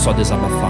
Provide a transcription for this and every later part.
só desabafar.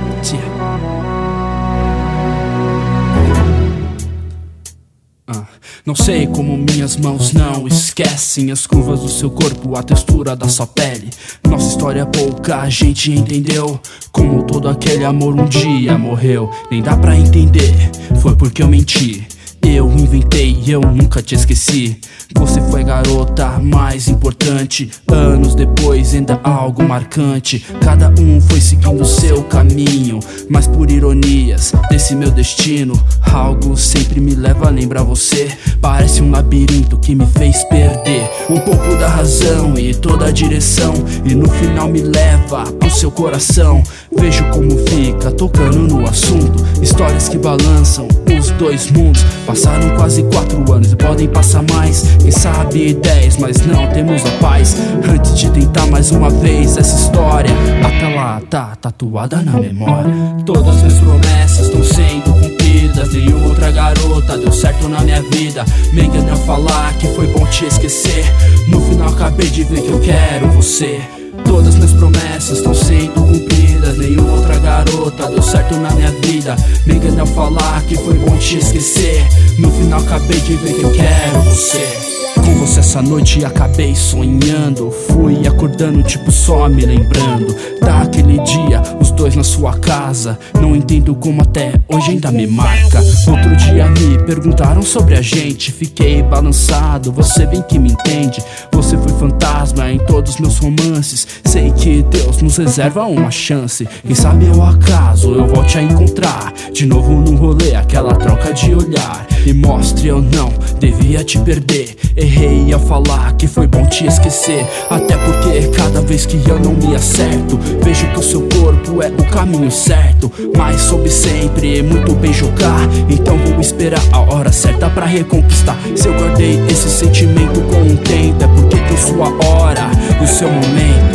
Não sei como minhas mãos não esquecem as curvas do seu corpo, a textura da sua pele. Nossa história pouca gente entendeu, como todo aquele amor um dia morreu. Nem dá pra entender, foi porque eu menti. Eu inventei e eu nunca te esqueci. Você foi a garota mais importante. Anos depois ainda algo marcante. Cada um foi seguindo seu caminho, mas por ironias desse meu destino, algo sempre me leva a lembrar você. Parece um labirinto que me fez perder um pouco da razão e toda a direção, e no final me leva pro seu coração. Vejo como fica tocando no assunto, histórias que balançam os dois mundos. Passaram quase 4 anos e podem passar mais, quem sabe 10, mas não temos a paz. Antes de tentar mais uma vez essa história, até lá tá tatuada na memória. Todas minhas promessas estão sendo cumpridas, nenhuma outra garota deu certo na minha vida. Me enganei ao falar que foi bom te esquecer, no final acabei de ver que eu quero você. Todas minhas promessas estão sendo cumpridas, nenhuma outra garota deu certo na minha vida. Me enganei ao falar que foi bom te esquecer, no final acabei de ver que eu quero você. Com você essa noite acabei sonhando, fui acordando tipo só me lembrando daquele dia, os dois na sua casa. Não entendo como até hoje ainda me marca. Outro dia me perguntaram sobre a gente, fiquei balançado, você bem que me entende. Você foi fantasma em todos meus romances, sei que Deus nos reserva uma chance. Quem sabe ao acaso eu volte a encontrar de novo num rolê, aquela troca de olhar. E mostre eu não devia te perder, errei ao falar que foi bom te esquecer. Até porque cada vez que eu não me acerto, vejo que o seu corpo é o caminho certo. Mas soube sempre muito bem jogar, então vou esperar a hora certa pra reconquistar. Se eu guardei esse sentimento com o tempo, é porque tem sua hora, o seu momento.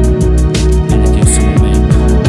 Ele tem o seu momento.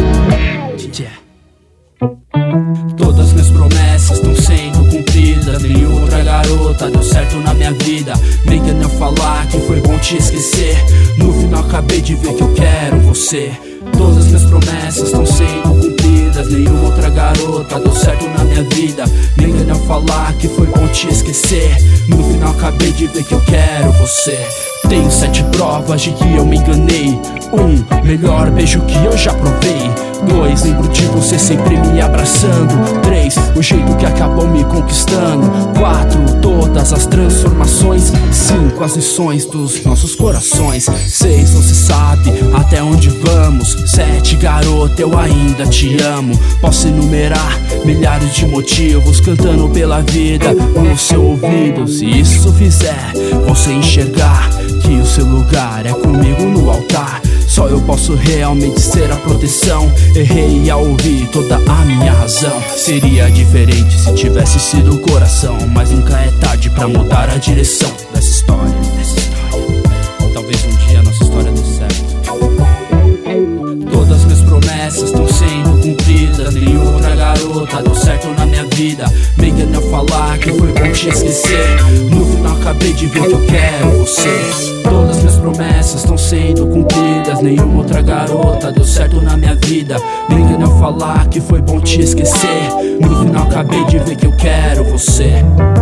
Todas minhas promessas estão sendo cumpridas, nenhuma outra garota deu certo na minha vida. Me enganei ao falar que foi bom te esquecer, no final acabei de ver que eu quero você. Todas minhas promessas estão sendo cumpridas, nenhuma outra garota deu certo na minha vida. Me enganei ao falar que foi bom te esquecer, no final acabei de ver que eu quero você. Tenho 7 provas de que eu me enganei. 1, melhor beijo que eu já provei. 2, lembro de você sempre me abraçando. 3, o jeito que acabou me conquistando. 4, todas as transformações. 5, as lições dos nossos corações. 6, você sabe até onde vamos. 7, garota, eu ainda te amo. Posso enumerar milhares de motivos, cantando pela vida no seu ouvido. Se isso fizer você enxergar que o seu lugar é comigo no altar, só eu posso realmente ser a proteção. Errei ao ouvir toda a minha razão. Seria diferente se tivesse sido o coração, mas nunca é tarde pra mudar a direção dessa história. Talvez um dia a nossa história dê certo. Todas minhas promessas estão sendo cumpridas, nenhuma outra garota deu certo na minha vida. Me enganei ao falar que foi bom te esquecer, no final acabei de ver que eu quero você. Todas minhas promessas estão sendo cumpridas, nenhuma outra garota deu certo na minha vida. Me enganei ao falar que foi bom te esquecer, no final acabei de ver que eu quero você.